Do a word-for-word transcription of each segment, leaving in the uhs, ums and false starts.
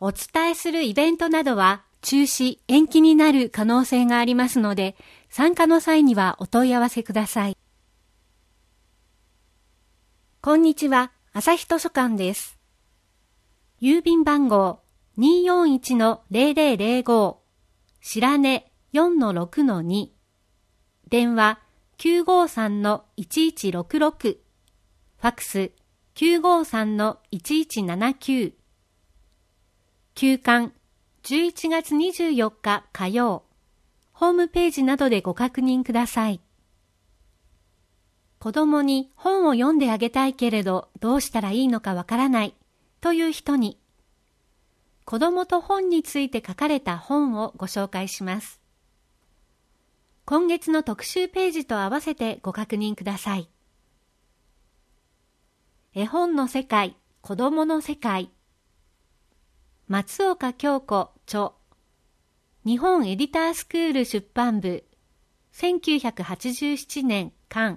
お伝えするイベントなどは中止・延期になる可能性がありますので、参加の際にはお問い合わせください。こんにちは、朝日図書館です。郵便番号 にーよんいちのゼロゼロゼロご、白根 よんのろくのに、電話 きゅうごさんのいちいちろくろく、ファックス きゅうごさんのいちいちななきゅう、休刊じゅういちがつにじゅうよっか火曜、ホームページなどでご確認ください。子供に本を読んであげたいけれどどうしたらいいのかわからないという人に、子供と本について書かれた本をご紹介します。今月の特集ページと合わせてご確認ください。絵本の世界、子供の世界。松岡京子著。日本エディタースクール出版部。せんきゅうひゃくはちじゅうななねん刊。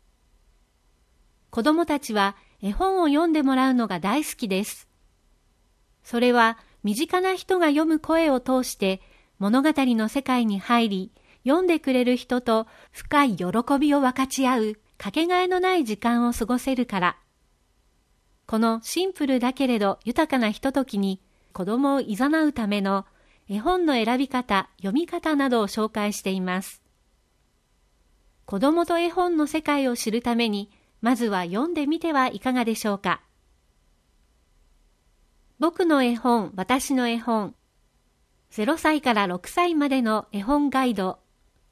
子供たちは絵本を読んでもらうのが大好きです。それは身近な人が読む声を通して物語の世界に入り、読んでくれる人と深い喜びを分かち合うかけがえのない時間を過ごせるから。このシンプルだけれど豊かなひとときに子供をいざなうための絵本の選び方、読み方などを紹介しています。子供と絵本の世界を知るために、まずは読んでみてはいかがでしょうか。僕の絵本、私の絵本。ゼロさいからろくさいまでの絵本ガイド。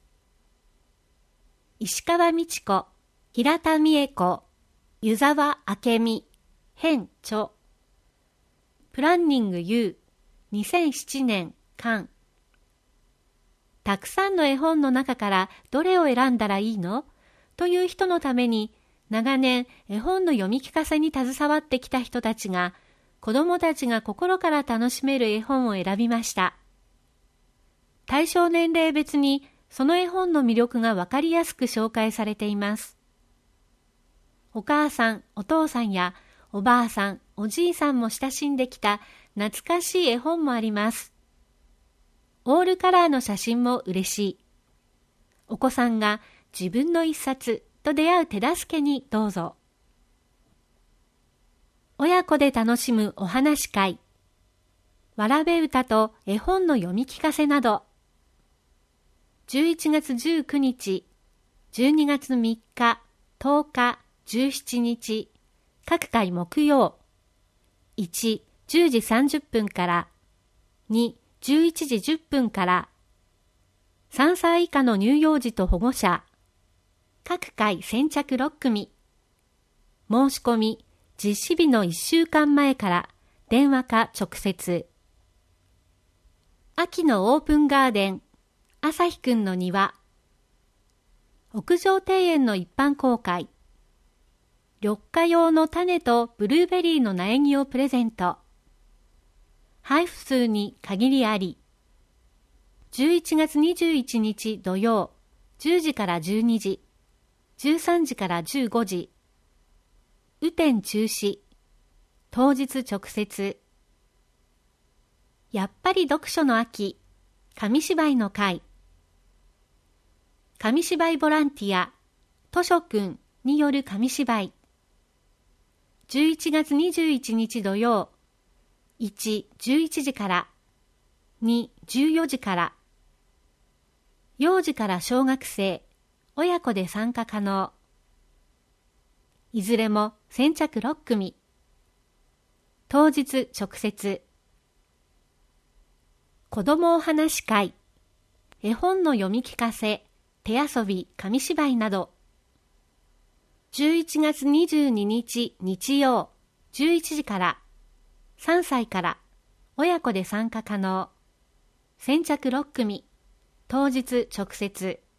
石川美智子、平田美恵子、湯沢明美、編著。プランニング U、にせんななねん刊。たくさんの絵本の中からどれを選んだらいいのという人のために、長年絵本の読み聞かせに携わってきた人たちが、子どもたちが心から楽しめる絵本を選びました。対象年齢別にその絵本の魅力がわかりやすく紹介されています。お母さん、お父さんやおばあさん、おじいさんも親しんできた懐かしい絵本もあります。オールカラーの写真も嬉しい。お子さんが自分の一冊と出会う手助けにどうぞ。親子で楽しむお話会。わらべ歌と絵本の読み聞かせなど。じゅういちがつじゅうくにち、じゅうにがつみっか、とおか、じゅうしちにち、各回木曜。いち、じゅうじさんじゅっぷんから。に、じゅういちじじゅっぷんから。さんさい以下の乳幼児と保護者。各回先着ろっくみ。申し込み、実施日のいっしゅうかんまえから電話か直接。秋のオープンガーデン、朝日くんの庭。屋上庭園の一般公開。緑化用の種とブルーベリーの苗木をプレゼント。配布数に限りあり。じゅういちがつにじゅういちにち土曜、じゅうじからじゅうにじ、じゅうさんじからじゅうごじ。雨天中止。当日直接。やっぱり読書の秋。紙芝居の会。紙芝居ボランティア。図書くんによる紙芝居。じゅういちがつにじゅういちにち土曜。いち、じゅういちじから。に、じゅうよじから。幼児から小学生。親子で参加可能。いずれも先着ろっくみ。当日直接。子供お話会。絵本の読み聞かせ、手遊び、紙芝居など。じゅういちがつにじゅうににち日曜、じゅういちじから。さんさいから。親子で参加可能。先着ろっくみ。当日直接。